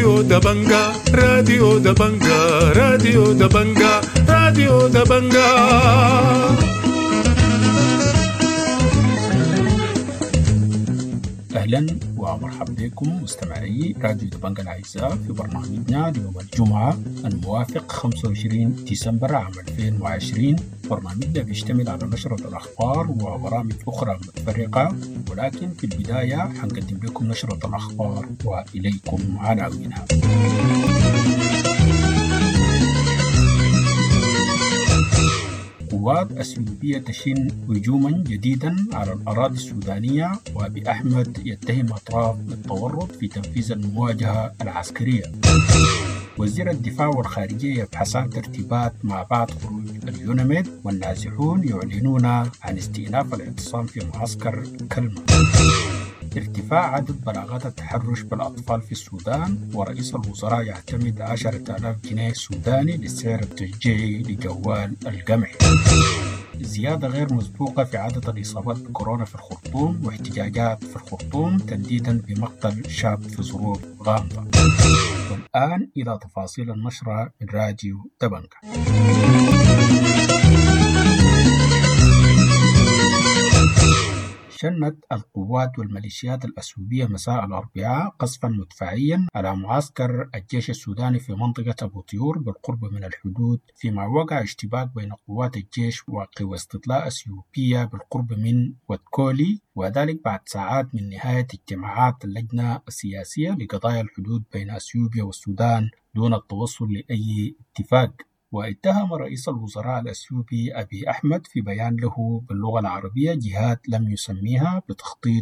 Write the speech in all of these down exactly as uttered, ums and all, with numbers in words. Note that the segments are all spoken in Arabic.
راديو دبنجا راديو دبنجا راديو دبنجا راديو دبنجا. أهلا ومرحبا بكم مستمعي راديو دبنجا الأعزاء في برنامجنا ليوم الجمعة الموافق خمسة وعشرين ديسمبر عام ألفين وعشرين. برنامجنا بيشتمل على نشرة الأخبار وبرامج أخرى متفرقة، ولكن في البداية حنقدم لكم نشرة الأخبار وإليكم عناوينها. قوات أثيوبية تشن هجوما جديدا على الأراضي السودانية، وأبي أحمد يتهم أطراف بالتورط في تنفيذ المواجهة العسكرية. وزير الدفاع والخارجية يبحثان ترتيبات مع بعد خروج اليونميد، والنازحون يعلنون عن استئناف الاعتصام في معسكر كلمة. ارتفاع عدد بلاغات التحرش بالأطفال في السودان، ورئيس الوزراء يعتمد عشرة آلاف جنيه سوداني للسعر التشجيعي لجوال القمح. زيادة غير مسبوقة في عدد الإصابات بكورونا في الخرطوم، واحتجاجات في الخرطوم تنديدا بمقتل شاب في ظروف غامضة. والآن إلى تفاصيل النشرة من راديو دبنجا. شنت القوات والميليشيات الأثيوبية مساء الأربعاء قصفا مدفعيا على معسكر الجيش السوداني في منطقة أبو طيور بالقرب من الحدود، فيما وقع اشتباك بين قوات الجيش وقوى استطلاع أثيوبية بالقرب من ودكولي، وذلك بعد ساعات من نهاية اجتماعات اللجنة السياسية لقضايا الحدود بين أثيوبيا والسودان دون التوصل لأي اتفاق. واتهم رئيس الوزراء الأثيوبي أبي أحمد في بيان له باللغة العربية جهات لم يسميها بتخطيط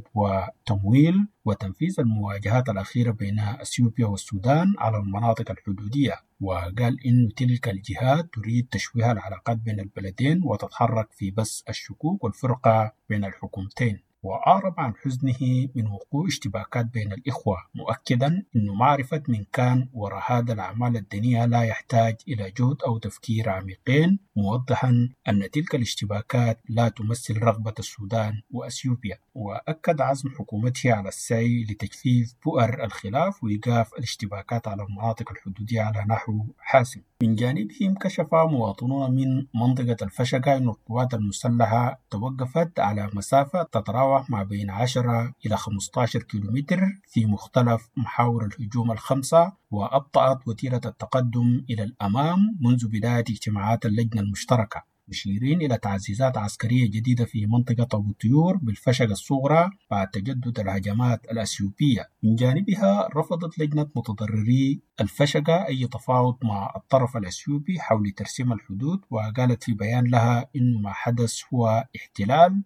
وتمويل وتنفيذ المواجهات الأخيرة بين أثيوبيا والسودان على المناطق الحدودية، وقال إن تلك الجهات تريد تشويه العلاقات بين البلدين وتتحرك في بث الشكوك والفرقة بين الحكومتين. وأعرب عن حزنه من وقوع اشتباكات بين الإخوة، مؤكدا أن معرفة من كان وراء هذا الأعمال الدنيئة لا يحتاج إلى جهد أو تفكير عميقين، موضحا أن تلك الاشتباكات لا تمثل رغبة السودان وأثيوبيا. وأكد عزم حكومته على السعي لتجفيف بؤر الخلاف وإيقاف الاشتباكات على المناطق الحدودية على نحو حاسم. من جانبهم كشف مواطنون من منطقة الفشقة أن القوات المسلحة توقفت على مسافة تتراوح ما بين عشرة إلى خمسة عشر كيلومتر في مختلف محاور الهجوم الخمسة، وأبطأت وتيرة التقدم إلى الأمام منذ بداية اجتماعات اللجنة المشتركة، مشيرين إلى تعزيزات عسكرية جديدة في منطقة أبو طيور بالفشقة الصغرى بعد تجدد الهجمات الأثيوبية. من جانبها رفضت لجنة متضرري الفشقة أي تفاوض مع الطرف الأثيوبي حول ترسيم الحدود، وقالت في بيان لها إن ما حدث هو احتلال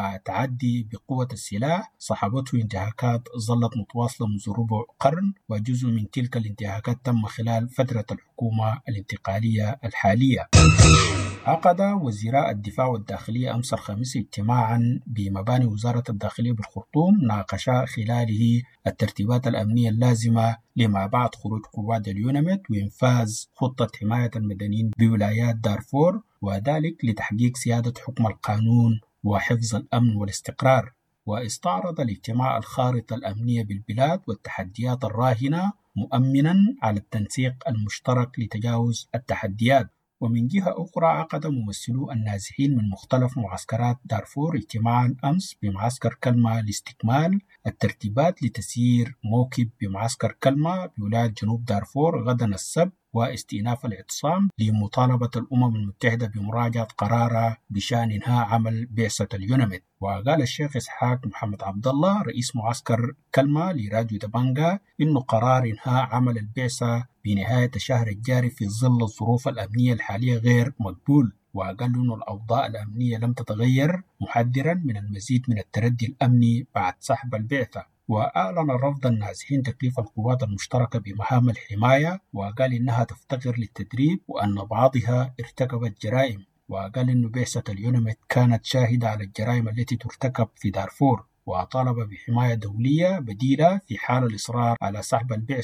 وتعدي بقوة السلاح صاحبته انتهاكات ظلت متواصلة منذ ربع قرن، وجزء من تلك الانتهاكات تم خلال فترة الحكومة الانتقالية الحالية. عقد وزيراء الدفاع والداخلية أمس الخميس اجتماعا بمباني وزارة الداخلية بالخرطوم ناقشا خلاله الترتيبات الأمنية اللازمة لما بعد خروج قوات اليونميد وإنفاذ خطة حماية المدنيين بولايات دارفور، وذلك لتحقيق سيادة حكم القانون وحفظ الأمن والاستقرار. واستعرض الاجتماع الخارطة الأمنية بالبلاد والتحديات الراهنة، مؤمنا على التنسيق المشترك لتجاوز التحديات. ومن جهة أخرى عقد ممثلو النازحين من مختلف معسكرات دارفور اجتماعا أمس بمعسكر كلمة لاستكمال الترتيبات لتسيير موكب بمعسكر كلمة بولاية جنوب دارفور غدا السبت، واستئناف الاعتصام لمطالبة الأمم المتحدة بمراجعة قرارها بشأن إنهاء عمل بعثة اليونميد. وقال الشيخ إسحاق محمد عبد الله رئيس معسكر كلمة لراديو دبنجا إنه قرار إنهاء عمل البعثة بنهاية الشهر الجاري في ظل الظروف الأمنية الحالية غير مقبول، وقال إنه الأوضاع الأمنية لم تتغير، محذرا من المزيد من التردي الأمني بعد سحب البعثة. وأعلن رفض النازحين تكليف القوات المشتركة بمهام الحماية، وقال إنها تفتقر للتدريب وأن بعضها ارتكبت جرائم، وقال إن بعثة اليونميد كانت شاهدة على الجرائم التي ترتكب في دارفور، وطالب بحماية دولية بديلة في حال الإصرار على سحب البعثة.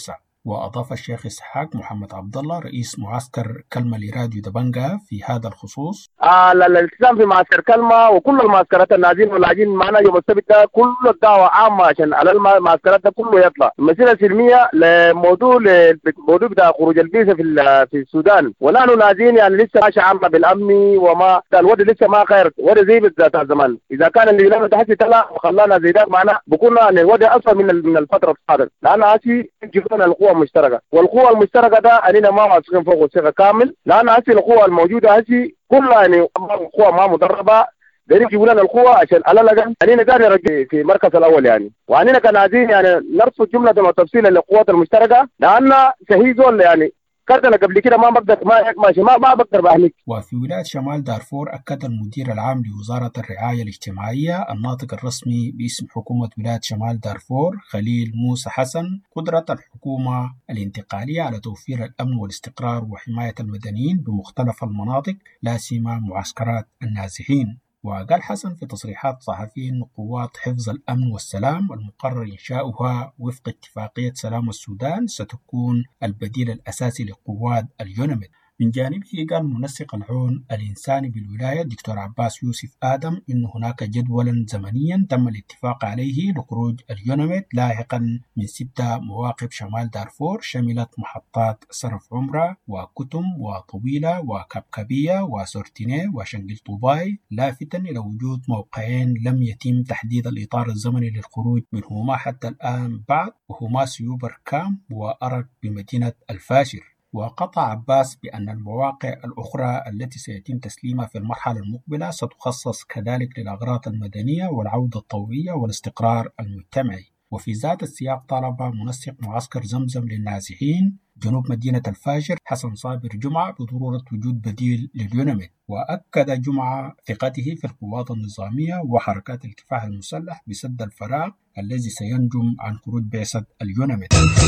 وأضاف الشيخ إسحاق محمد عبد الله رئيس معسكر كلمة لراديو دبنجة في هذا الخصوص: آه الالتزام في معسكر كلمة وكل المعسكرات النازلين واللاجئين معنا يوم السبت ده كل الدعوة عامة عشان على المعسكرات ده كله يطلع مسيرة سلمية لموضوع لموضوع بتاع خروج البيسة في في السودان، ونحن نازلين يعني لسه ماشي عامة بالأمن وما الوضع لسه ما خير وضع زي بالذات زمان. إذا كان اللي لنا تحت طلع وخلانا زي ده معنا بكون الوضع أسوأ من من الفترة السابقة، لأن هسي جبنا القوة المشتركة، والقوة المشتركة ده أننا ما واثقين فوق الثقة كامل، لأن هسي القوة الموجودة هسي كلها يعني قوة ما مدربة دايرين يجيبوا لنا القوة عشان على الأقل أننا قاعدين نرجع في المركز الأول يعني، وأننا كان عايزين يعني نرصد جملة وتفصيلا للقوات المشتركة لأن شهيد زول يعني كرتنا قبل كده ما بقدر ما ماشي ما ما بقدر بهنيك. وفي ولاية شمال دارفور أكد المدير العام لوزارة الرعاية الاجتماعية الناطق الرسمي باسم حكومة ولاية شمال دارفور خليل موسى حسن قدرة الحكومة الانتقالية على توفير الأمن والاستقرار وحماية المدنيين بمختلف المناطق لا سيما معسكرات النازحين. وقال حسن في تصريحات صحفية أن قوات حفظ الأمن والسلام المقرر إنشاؤها وفق اتفاقية سلام السودان ستكون البديل الأساسي لقوات اليونميد. من جانبه قال منسق العون الإنساني بالولاية الدكتور عباس يوسف آدم أن هناك جدولا زمنيا تم الاتفاق عليه لخروج اليونميد لاحقا من ستة مواقف شمال دارفور شملت محطات سرف عمرة وكتم وطويلة وكبكبية وسورتينيه وشنقل طوباي، لافتا إلى وجود موقعين لم يتم تحديد الإطار الزمني للخروج منهما حتى الآن بعد، وهما سيوبر كام وأرك بمدينة الفاشر. وقطع عباس بأن المواقع الأخرى التي سيتم تسليمها في المرحلة المقبلة ستخصص كذلك للأغراض المدنية والعودة الطوعية والاستقرار المجتمعي. وفي ذات السياق طالب منسق معسكر زمزم للنازحين جنوب مدينة الفاجر حسن صابر جمعة بضرورة وجود بديل لليونميد، وأكد جمعة ثقته في القوات النظامية وحركات الكفاح المسلح بسد الفراغ الذي سينجم عن خروج بعثة اليونميد.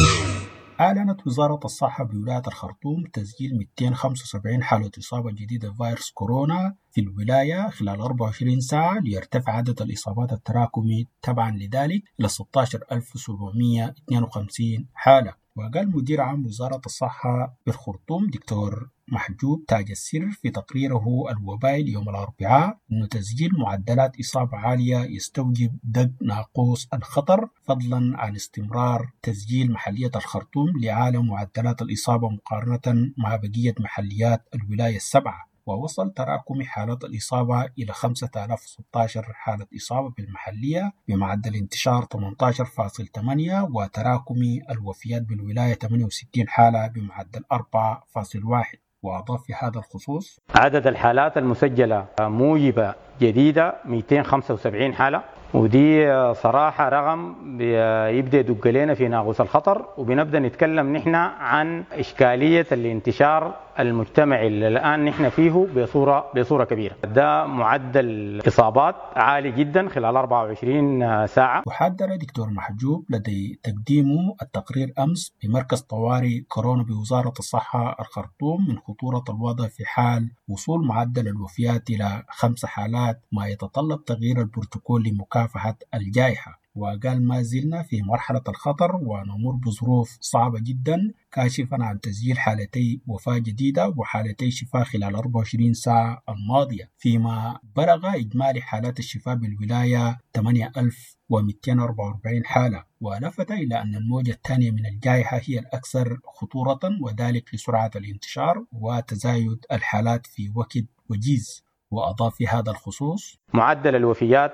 أعلنت وزارة الصحة بولاية الخرطوم تسجيل مئتين وخمسة وسبعين حالة إصابة جديدة بفيروس كورونا في الولاية خلال أربعة وعشرين ساعة ليرتفع عدد الإصابات التراكمي تبعا لذلك إلى ستة عشر ألف وسبعمئة واثنين وخمسين حالة. وقال مدير عام وزارة الصحة بالخرطوم دكتور محجوب تاج السر في تقريره الوبائي اليوم الأربعاء أن تسجيل معدلات إصابة عالية يستوجب دق ناقوس الخطر فضلا عن استمرار تسجيل محلية الخرطوم لأعلى معدلات الإصابة مقارنة مع بقية محليات الولاية السبعة. ووصل تراكم حالات الإصابة إلى خمسة آلاف وستة عشر حالة إصابة بالمحلية بمعدل انتشار ثمانية عشر فاصلة ثمانية، وتراكم الوفيات بالولاية ثمانية وستين حالة بمعدل أربعة فاصلة واحد. وأضاف في هذا الخصوص: عدد الحالات المسجلة موجبة جديدة مئتين وخمسة وسبعين حالة، ودي صراحة رقم يبدأ يدق لنا في ناقوس الخطر، وبنبدأ نتكلم نحن عن إشكالية الانتشار المجتمعي اللي الآن نحن فيه بصورة بصورة كبيرة. ده معدل إصابات عالي جدا خلال أربعة وعشرين ساعة. وحذر دكتور محجوب لدي تقديمه التقرير أمس بمركز طوارئ كورونا بوزارة الصحة الخرطوم من خطورة الوضع في حال وصول معدل الوفيات إلى خمس حالات، ما يتطلب تغيير البروتوكول لمكافحة الجائحة. وقال ما زلنا في مرحلة الخطر ونمر بظروف صعبة جدا، كاشفا عن تسجيل حالتي وفاة جديدة وحالتي شفاء خلال أربعة وعشرين ساعة الماضية، فيما بلغ إجمالي حالات الشفاء بالولاية ثمانية آلاف ومئتين وأربعة وأربعين حالة. ولفت إلى أن الموجة الثانية من الجائحة هي الأكثر خطورة، وذلك لسرعة الانتشار وتزايد الحالات في وقت وجيز. وأضاف في هذا الخصوص: معدل الوفيات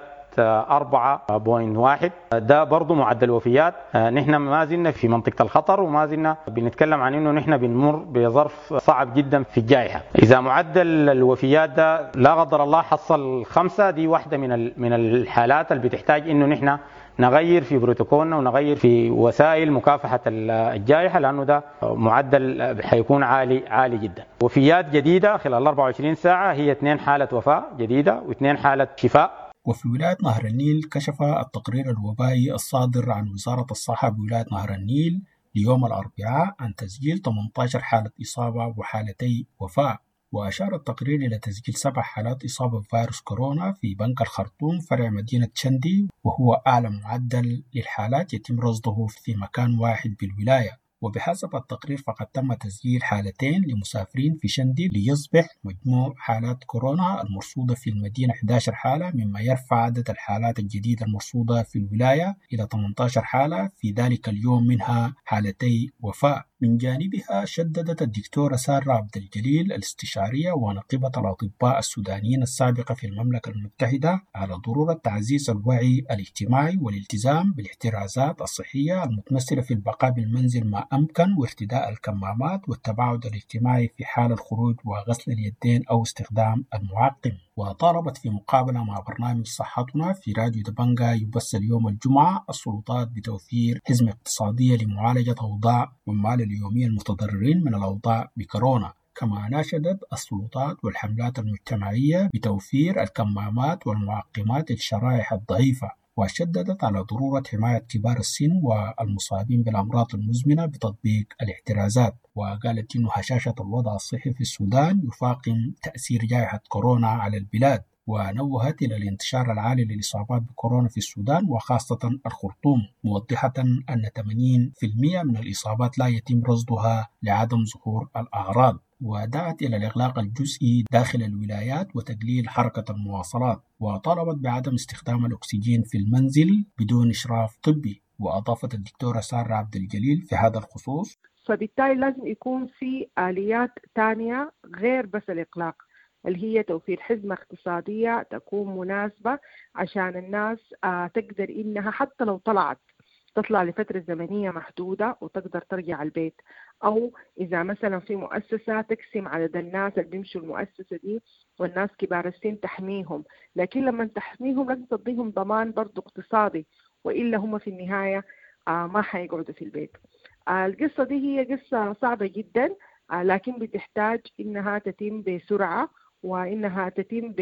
أربعة فاصلة واحد، ده برضو معدل وفيات. نحن ما زلنا في منطقة الخطر، وما زلنا بنتكلم عن انه نحن بنمر بظرف صعب جدا في الجائحة. اذا معدل الوفيات ده لا قدر الله حصل خمسة، دي واحدة من من الحالات اللي بتحتاج انه نحن نغير في بروتوكولنا ونغير في وسائل مكافحة الجائحة، لانه ده معدل حيكون عالي عالي جدا. وفيات جديدة خلال أربعة وعشرين ساعة هي اثنين حالة وفاة جديدة واثنين حالة شفاء. وفي ولاية نهر النيل كشف التقرير الوبائي الصادر عن وزارة الصحة بولاية نهر النيل ليوم الأربعاء عن تسجيل ثمانية عشر حالة إصابة وحالتي وفاة. وأشار التقرير إلى تسجيل سبع حالات إصابة بفيروس كورونا في بنك الخرطوم فرع مدينة شندي، وهو أعلى معدل للحالات يتم رصده في مكان واحد بالولاية. وبحسب التقرير فقد تم تسجيل حالتين لمسافرين في شندي ليصبح مجموع حالات كورونا المرصودة في المدينة إحدى عشرة حالة، مما يرفع عدد الحالات الجديدة المرصودة في الولاية إلى ثمانية عشر حالة في ذلك اليوم، منها حالتي وفاة. من جانبها شددت الدكتورة سارة عبد الجليل الاستشارية ونقيبة الأطباء السودانيين السابقة في المملكة المتحدة على ضرورة تعزيز الوعي الاجتماعي والالتزام بالاحترازات الصحية المتمثلة في البقاء بالمنزل ما أمكن وارتداء الكمامات والتباعد الاجتماعي في حال الخروج وغسل اليدين أو استخدام المعقم. وطالبت في مقابلة مع برنامج صحتنا في راديو دبنجا يبث اليوم الجمعة السلطات بتوفير حزمة اقتصادية لمعالجة أوضاع عمال اليومية المتضررين من الأوضاع بكورونا. كما ناشدت السلطات والحملات المجتمعية بتوفير الكمامات والمعقمات للشرائح الضعيفة، وشددت على ضرورة حماية كبار السن والمصابين بالأمراض المزمنة بتطبيق الاحترازات. وقالت إنه هشاشة الوضع الصحي في السودان يفاقم تأثير جائحة كورونا على البلاد، ونوهت إلى الانتشار العالي للإصابات بكورونا في السودان وخاصة الخرطوم، موضحة أن ثمانين بالمئة من الإصابات لا يتم رصدها لعدم ظهور الأعراض. ودعت إلى الإغلاق الجزئي داخل الولايات وتقليل حركة المواصلات، وطالبت بعدم استخدام الأكسجين في المنزل بدون إشراف طبي. وأضافت الدكتورة سارة عبد الجليل في هذا الخصوص: فبالتالي لازم يكون في آليات تانية غير بس الإغلاق، اللي هي توفير حزمة اقتصادية تكون مناسبة عشان الناس آه تقدر إنها حتى لو طلعت تطلع لفترة زمنية محدودة وتقدر ترجع البيت، أو إذا مثلا في مؤسسة تقسم عدد الناس اللي بيمشوا المؤسسة دي والناس كبار السن تحميهم، لكن لما تحميهم لازم تديهم ضمان برضو اقتصادي، وإلا هم في النهاية آه ما حيقعدوا في البيت. آه القصة دي هي قصة صعبة جدا، آه لكن بتحتاج إنها تتم بسرعة وإنها تتم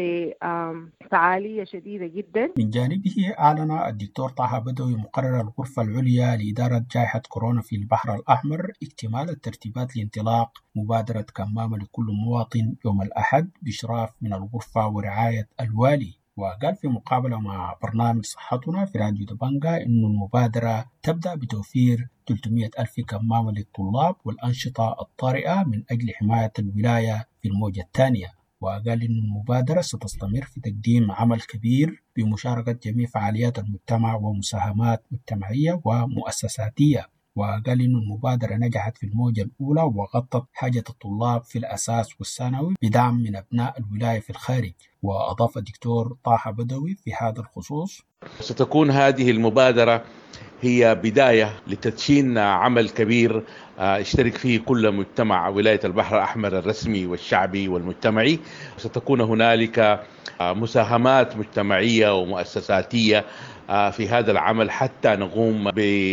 بفعالية شديدة جدا. من جانبه أعلن الدكتور طه بدوي مقرر الغرفة العليا لإدارة جائحة كورونا في البحر الأحمر اكتمال الترتيبات لانطلاق مبادرة كمامة لكل مواطن يوم الأحد بإشراف من الغرفة ورعاية الوالي. وقال في مقابلة مع برنامج صحتنا في راديو دبنجا إنه المبادرة تبدأ بتوفير ثلاثمئة ألف كمامة للطلاب والأنشطة الطارئة من أجل حماية الولاية في الموجة الثانية. وقال إن المبادرة ستستمر في تقديم عمل كبير بمشاركة جميع فعاليات المجتمع ومساهمات مجتمعية ومؤسساتية. وقال إن المبادرة نجحت في الموجة الأولى وغطت حاجة الطلاب في الأساس والثانوي بدعم من أبناء الولاية في الخارج. وأضاف الدكتور طه بدوي في هذا الخصوص: ستكون هذه المبادرة هي بداية لتدشين عمل كبير اشترك فيه كل مجتمع ولاية البحر الأحمر الرسمي والشعبي والمجتمعي. ستكون هنالك مساهمات مجتمعية ومؤسساتية في هذا العمل حتى نقوم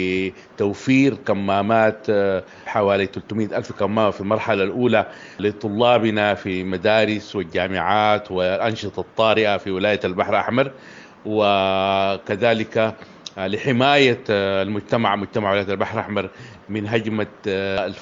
بتوفير كمامات حوالي ثلاثمئة ألف كمامة في المرحلة الأولى لطلابنا في مدارس والجامعات والأنشطة الطارئة في ولاية البحر الأحمر، وكذلك لحماية المجتمع مجتمع ولاية البحر الأحمر من هجمة الف...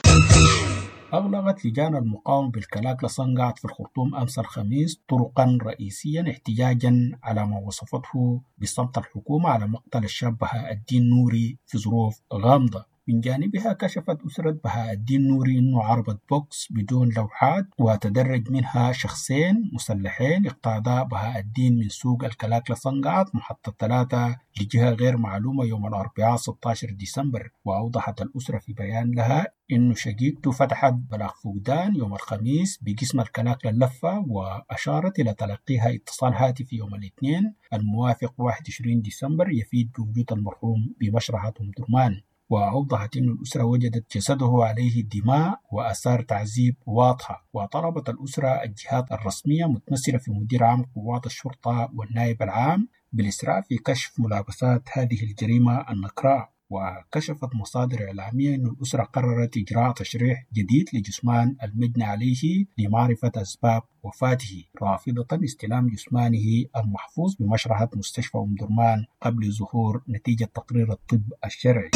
أغلقت لجان المقاومة بالكلاكلة صنقعت في الخرطوم أمس الخميس طرقا رئيسيا احتجاجا على ما وصفته بصمت الحكومة على مقتل الشاب بهاء الدين نوري في ظروف غامضة. من جانبها كشفت أسرة بهاء الدين نوري أنه عربة بوكس بدون لوحات وتدرج منها شخصين مسلحين اقتادا بهاء الدين من سوق الكلاكلة صنقعت محطة ثلاثة لجهة غير معلومة يوم الأربعاء ستة عشر ديسمبر. وأوضحت الأسرة في بيان لها أنه شقيقته فتحت بلاغ فقدان يوم الخميس بقسم الكلاكلة اللفة، وأشارت إلى تلقيها اتصال هاتفي يوم الاثنين الموافق واحد وعشرين ديسمبر يفيد بوجود المرحوم بمشرحة أم درمان. وأوضحت أن الأسرة وجدت جسده عليه دماء وآثار تعذيب واضحة. وطلبت الأسرة الجهات الرسمية متمثلة في مدير عام قوات الشرطة والنائب العام بالإسراع في كشف ملابسات هذه الجريمة النكراء. وكشفت مصادر إعلامية أن الأسرة قررت إجراء تشريح جديد لجثمان المجني عليه لمعرفة أسباب وفاته رافضة استلام جثمانه المحفوظ بمشرحة مستشفى أم درمان قبل ظهور نتيجة تقرير الطب الشرعي.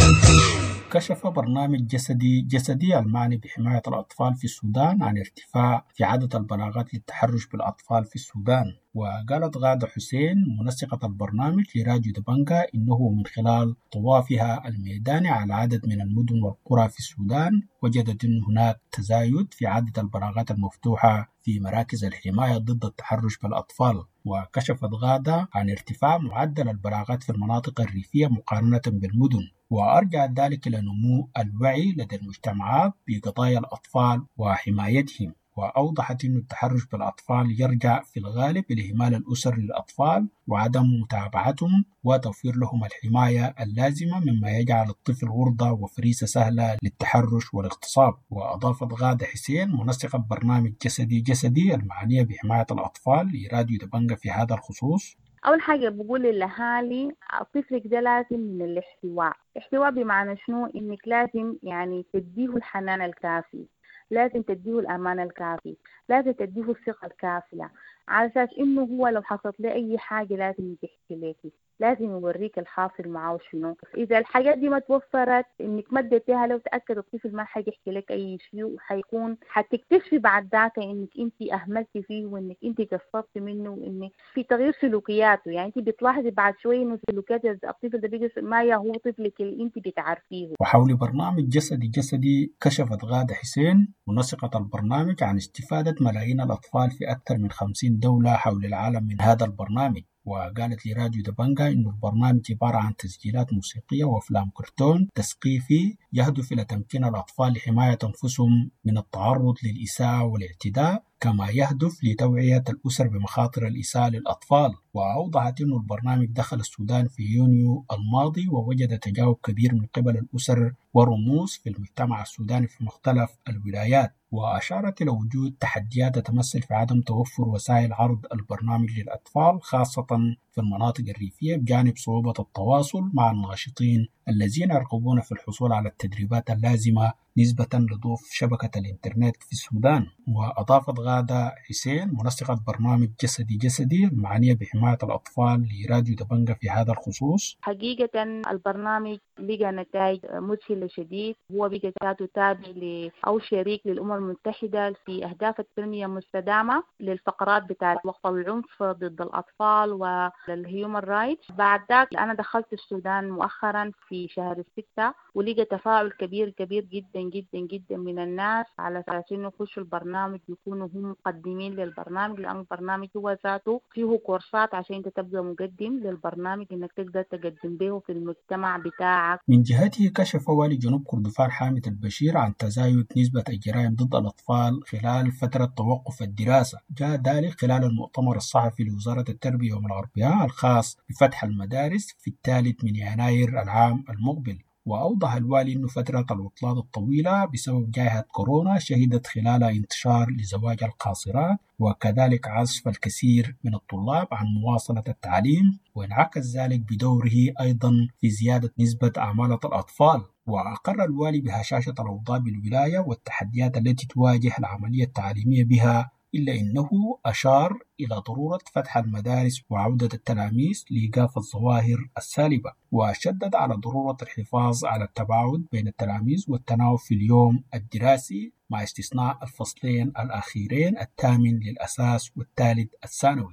كشف برنامج جسدي جسدي المعني بحماية الأطفال في السودان عن ارتفاع في عدد البلاغات للتحرش بالأطفال في السودان. وقالت غادة حسين منسقة البرنامج لراديو دبنجا إنه من خلال طوافها الميداني على عدد من المدن والقرى في السودان وجدت أن هناك تزايد في عدد البلاغات المفتوحة في مراكز الحماية ضد التحرش بالأطفال. وكشفت غادة عن ارتفاع معدل البلاغات في المناطق الريفية مقارنة بالمدن، وأرجع ذلك إلى نمو الوعي لدى المجتمعات بقضايا الأطفال وحمايتهم. وأوضحت أن التحرش بالأطفال يرجع في الغالب إلى إهمال الأسر للأطفال وعدم متابعتهم وتوفير لهم الحماية اللازمة، مما يجعل الطفل عرضة وفريسة سهلة للتحرش والاغتصاب. وأضافت غادة حسين منسقة برنامج جسدي جسدي المعنية بحماية الأطفال لراديو دبنجا في هذا الخصوص: أول حاجة بقول للأهالي طفلك ده لازم من الاحتواء. احتواء بمعنى شنو؟ إنك لازم يعني تديه الحنان الكافي، لازم تديه الأمان الكافي، لازم تديه الثقة الكافية، على أساس إنه هو لو حصلت له أي حاجة لازم يحكي لك، لازم يوريك الحاصل معه شنو. إذا الحاجات دي ما توفرت إنك ما اديتيها لو تأكد الطفل ما حيحكي لك أي شيء، وحيكون حتكتشفي بعد ذاك إنك أنت أهملتي فيه وإنك أنت قصرتي منه وإنك في تغيير سلوكياته. يعني أنت بتلاحظي بعد شوية إنه سلوكيات الطفل ده بيجي ما هو طفلك اللي أنت بتعرفيه. وحول برنامج جسدي جسدي كشفت غادة حسين منسقة البرنامج عن استفادة ملايين الأطفال في أكثر من خمسين دولة حول العالم من هذا البرنامج. وقالت لراديو دبنجا إن البرنامج عبارة عن تسجيلات موسيقية وأفلام كرتون تثقيفي يهدف إلى تمكين الأطفال لحماية أنفسهم من التعرض للإساءة والاعتداء، كما يهدف لتوعية الأسر بمخاطر الإساءة للأطفال. وأوضحت أن البرنامج دخل السودان في يونيو الماضي ووجد تجاوب كبير من قبل الأسر ورموز في المجتمع السوداني في مختلف الولايات. وأشارت إلى وجود تحديات تتمثل في عدم توفر وسائل عرض البرنامج للأطفال خاصة في المناطق الريفية، بجانب صعوبة التواصل مع الناشطين الذين يرغبون في الحصول على التدريبات اللازمة نسبة لضعف شبكة الإنترنت في السودان. وأضافت غادة حسين منسقة برنامج جسدي جسدي المعنية بحماية الأطفال لراديو دبنجا في هذا الخصوص: حقيقة البرنامج لقى نتائج مذهلة شديد. هو بقى تابع أو شريك للأمم المتحدة في أهداف التنمية المستدامة للفقرات بتاعت وقف العنف ضد الأطفال والهيومن رايتس. بعد ذلك أنا دخلت السودان مؤخرا في شهر الستة، ولقى تفاعل كبير كبير جدا جدا جدا من الناس على أساس إنه يخشوا البرنامج يكونوا هم مقدمين للبرنامج، لأن البرنامج هو ذاته فيه كورسات عشان أنت تبقى مقدم للبرنامج إنك تقدر تقدم به في المجتمع بتاعك. من جهته كشف والي جنوب كردفان حامد البشير عن تزايد نسبة الجرائم ضد الأطفال خلال فترة توقف الدراسة. جاء ذلك خلال المؤتمر الصحفي لوزارة التربية يوم الأربعاء الخاص بفتح المدارس في الثالث من يناير العام المقبل. وأوضح الوالي أن فترة العطلات الطويلة بسبب جائحة كورونا شهدت خلالها انتشار لزواج القاصرات وكذلك عزف الكثير من الطلاب عن مواصلة التعليم، وانعكس ذلك بدوره أيضا في زيادة نسبة أعمالة الأطفال. وأقر الوالي بهشاشة الأوضاع بالولاية والتحديات التي تواجه العملية التعليمية بها، إلا أنه أشار إلى ضرورة فتح المدارس وعودة التلاميذ لإيقاف الظواهر السالبة، وشدد على ضرورة الحفاظ على التباعد بين التلاميذ والتناوب في اليوم الدراسي مع استثناء الفصلين الأخيرين الثامن للأساس والثالث الثانوي.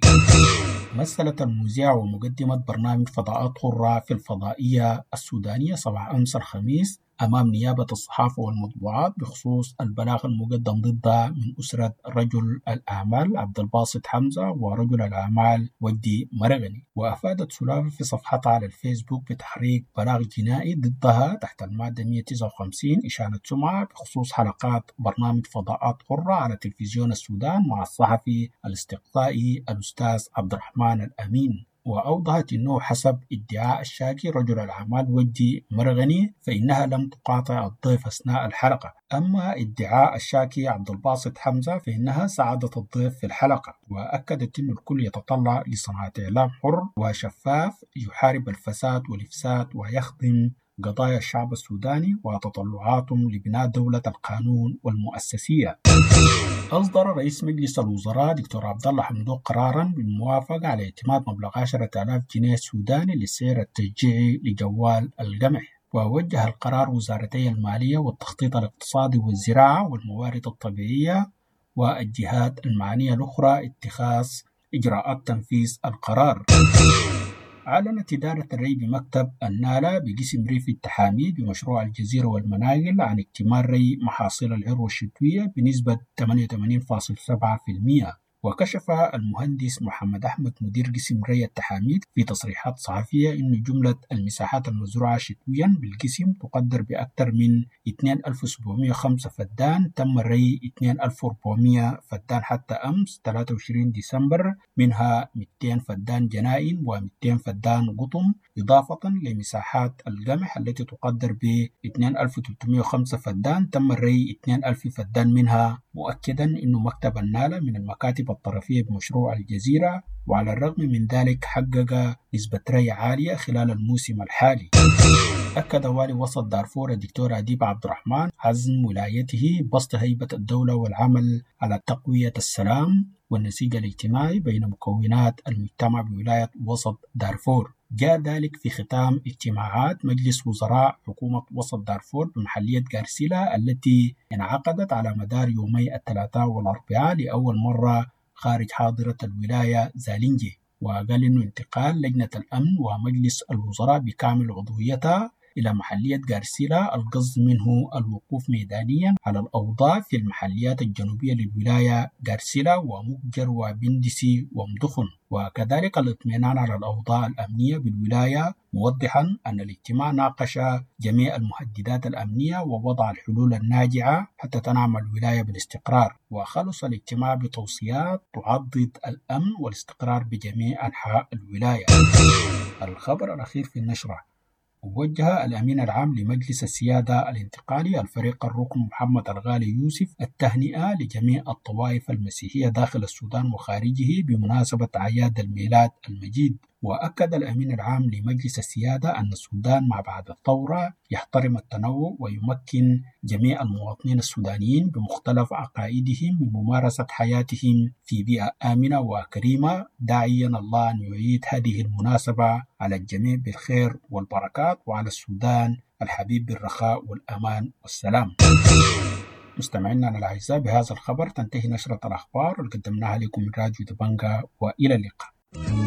مثلت المذيعة ومقدمة برنامج فضاءات حرة في الفضائية السودانية صباح أمس الخميس أمام نيابة الصحافة والمطبوعات بخصوص البلاغ المقدم ضدها من أسرة رجل الأعمال عبد الباسط حمزة ورجل الأعمال ودي مرغني. وأفادت سلافة في صفحتها على الفيسبوك بتحريك بلاغ جنائي ضدها تحت المادة مئة وتسعة وخمسين إشانة سمعة بخصوص حلقات برنامج فضاءات حرة على تلفزيون السودان مع الصحفي الاستقصائي الأستاذ عبد الرحمن الأمين. وأوضحت أنه حسب ادعاء الشاكي رجل الأعمال ودي مرغني فإنها لم تقاطع الضيف أثناء الحلقة، أما ادعاء الشاكي عبد الباسط حمزة فإنها ساعدت الضيف في الحلقة. وأكدت أن الكل يتطلع لصناعة إعلام حر وشفاف يحارب الفساد والإفساد ويخدم قضايا الشعب السوداني وتطلعاتهم لبناء دولة القانون والمؤسسية. أصدر رئيس مجلس الوزراء دكتور عبد الله حمدوق قرارا بالموافقة على اعتماد مبلغ عشرة آلاف جنيه سوداني للسير التشجيعي لجوال القمح. ووجه القرار وزارتي المالية والتخطيط الاقتصادي والزراعة والموارد الطبيعية والجهات المعنية الأخرى اتخاذ إجراءات تنفيذ القرار. أعلنت إدارة الري بمكتب النالة بقسم ريف التحاميد بمشروع الجزيرة والمناقل عن اكتمال ري محاصيل العروة الشتوية بنسبة ثمانية وثمانين فاصلة سبعة بالمئة. وكشف المهندس محمد أحمد مدير قسم ري التحاميد في تصريحات صحفية أن جملة المساحات المزروعة شتويا بالقسم تقدر بأكثر من اثنين ألف وسبعمئة وخمسة فدان، تم الري اثنين ألف وأربعمئة فدان حتى أمس ثلاثة وعشرين ديسمبر، منها مئتين فدان جنائن ومئتين فدان قطن، إضافة لمساحات القمح التي تقدر ب اثنين ألف وثلاثمئة وخمسة فدان تم الري اثنين ألف فدان منها، مؤكدا أن مكتب النالة من المكاتب الطرفية بمشروع الجزيرة، وعلى الرغم من ذلك حقق نسبة ري عالية خلال الموسم الحالي. أكد والي وسط دارفور الدكتور أديب عبد الرحمن عزم ولايته بسط هيبة الدولة والعمل على تقوية السلام والنسيج الاجتماعي بين مكونات المجتمع بولاية وسط دارفور. جاء ذلك في ختام اجتماعات مجلس وزراء حكومة وسط دارفور بمحلية غارسيلا التي انعقدت على مدار يومي الثلاثاء والأربعاء لأول مرة خارج حاضرة الولاية زالينجي. وقال إنه انتقال لجنة الأمن ومجلس الوزراء بكامل عضويتها إلى محلية غارسيلا القصد منه الوقوف ميدانيا على الأوضاع في المحليات الجنوبية للولاية غارسيلا ومقجر وبندسي ومدخن، وكذلك الاطمئنان على الأوضاع الأمنية بالولاية، موضحا أن الاجتماع ناقش جميع المهددات الأمنية ووضع الحلول الناجعة حتى تنعم الولاية بالاستقرار. وخلص الاجتماع بتوصيات تعضد الأمن والاستقرار بجميع أنحاء الولاية. الخبر الأخير في النشرة، وجه الأمين العام لمجلس السيادة الانتقالي الفريق الركن محمد الغالي يوسف التهنئة لجميع الطوائف المسيحية داخل السودان وخارجه بمناسبة أعياد الميلاد المجيد. وأكد الأمين العام لمجلس السيادة أن السودان ما بعد الثورة يحترم التنوع ويمكن جميع المواطنين السودانيين بمختلف عقائدهم من ممارسة حياتهم في بيئة آمنة وكريمة، داعيا الله أن يعيد هذه المناسبة على الجميع بالخير والبركات وعلى السودان الحبيب بالرخاء والأمان والسلام. مستمعينا الأعزاء، بهذا الخبر تنتهي نشرة الأخبار اللي قدمناها لكم من راديو دبنجة، وإلى اللقاء.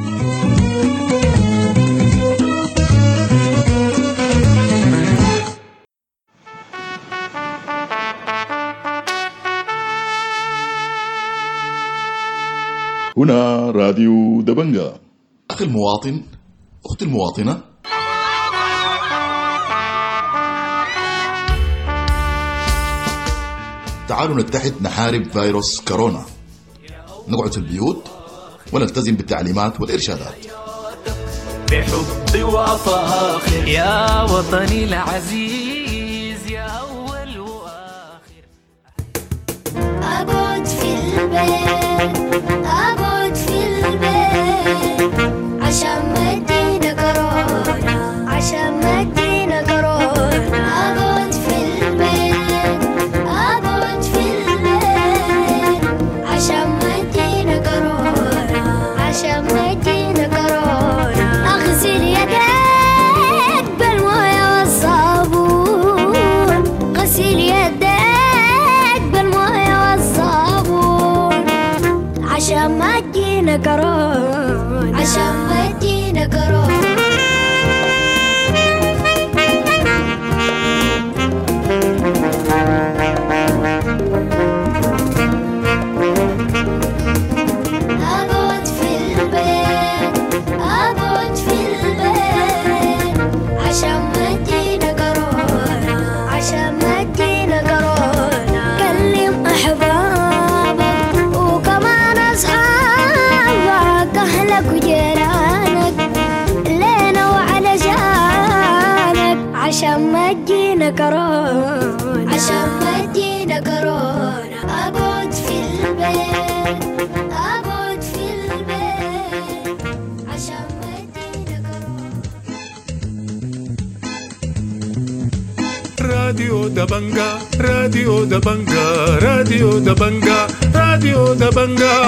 هنا راديو دبنجة. أخي المواطن، أختي المواطنة، تعالوا نتحد نحارب فيروس كورونا، نقعد في البيوت ونلتزم بالتعليمات والإرشادات بحب وفاخر يا وطني العزيز يا أول وآخر. أقعد في البيت، أقعد في البيت عشان ما تجينا كورونا، عشان ما تجينا كورونا. أقعد في البيت، أقعد في البيت عشان ما تجينا كورونا، عشان ما تجينا كورونا. أغسل يديك بالموية والصابون، غسل يديك بالموية والصابون عشان ما تجينا كورونا، عشان ما تجينا كورونا. أقعد في البيت، أقعد في البيت عشان ما تجينا كورونا، عشان ما تجينا كورونا. كلم أحبابك وكمان أصحابك، أهلك وجيرانك لينا وعلى جانك عشان ما تجينا كورونا، عشان ما تجينا كورونا. أقعد في البيت، أقعد في البيت عشان ما تجينا كورونا. راديو دبنجا راديو دبنجا راديو دبنجا راديو دبنجا.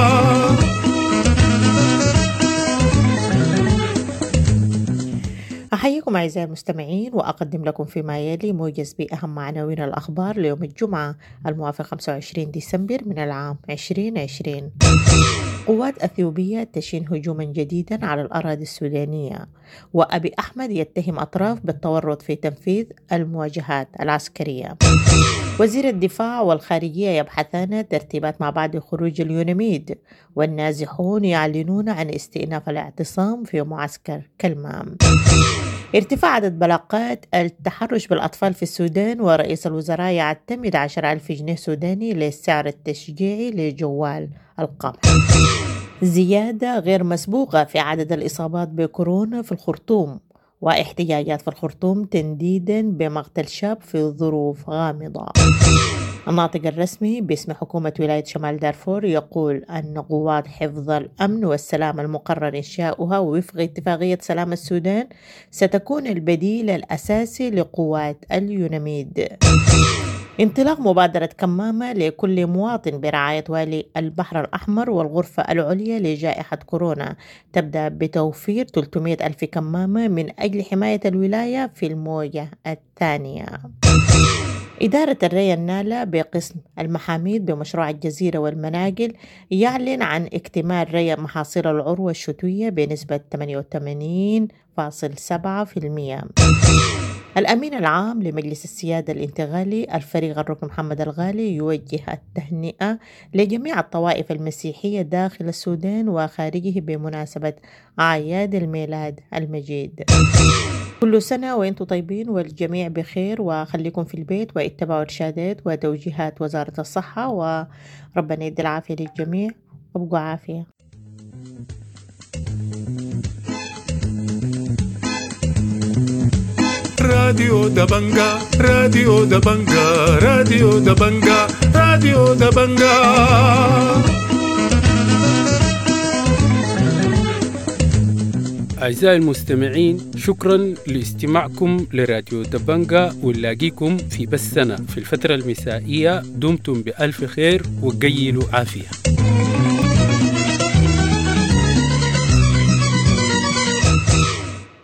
أحييكم أعزائي المستمعين وأقدم لكم فيما يلي موجز بأهم عناوين الأخبار ليوم الجمعة الموافق خمسة وعشرين ديسمبر من العام عشرين عشرين. قوات أثيوبية تشن هجوما جديدا على الأراضي السودانية، وأبي أحمد يتهم أطراف بالتورط في تنفيذ المواجهات العسكرية. وزير الدفاع والخارجية يبحثان ترتيبات ما بعد خروج اليونميد، والنازحون يعلنون عن استئناف الاعتصام في معسكر كلمام. ارتفاع عدد بلاغات التحرش بالأطفال في السودان، ورئيس الوزراء يعتمد عشر ألف جنيه سوداني للسعر التشجيعي لجوال القمح. زيادة غير مسبوقة في عدد الإصابات بكورونا في الخرطوم، واحتجاجات في الخرطوم تنديدا بمقتل شاب في ظروف غامضة. الناطق الرسمي باسم حكومة ولاية شمال دارفور يقول أن قوات حفظ الأمن والسلام المقرر إنشاؤها وفق اتفاقية سلام السودان ستكون البديل الأساسي لقوات اليونميد. انطلاق مبادرة كمامة لكل مواطن برعاية والي البحر الأحمر والغرفة العليا لجائحة كورونا تبدأ بتوفير ثلاثمئة ألف كمامة من أجل حماية الولاية في الموجة الثانية. إدارة الري النالة بقسم المحاميد بمشروع الجزيرة والمناقل يعلن عن اكتمال ري محاصيل العروة الشتوية بنسبة ثمانية وثمانين فاصلة سبعة بالمئة. الأمين العام لمجلس السيادة الانتقالي الفريق الركن محمد الغالي يوجه التهنئة لجميع الطوائف المسيحية داخل السودان وخارجه بمناسبة أعياد الميلاد المجيد. كل سنة وأنتم طيبين والجميع بخير، وخليكم في البيت واتبعوا إرشادات وتوجيهات وزارة الصحة، وربنا يدي العافية للجميع وابقوا عافية. راديو دبنجا راديو دبنجا راديو دبنجا راديو دبنجا. أعزائي المستمعين، شكرا لاستماعكم لراديو دبنجا، ونلاقيكم في بثنا في الفترة المسائية. دمتم بألف خير وقيلوا عافية.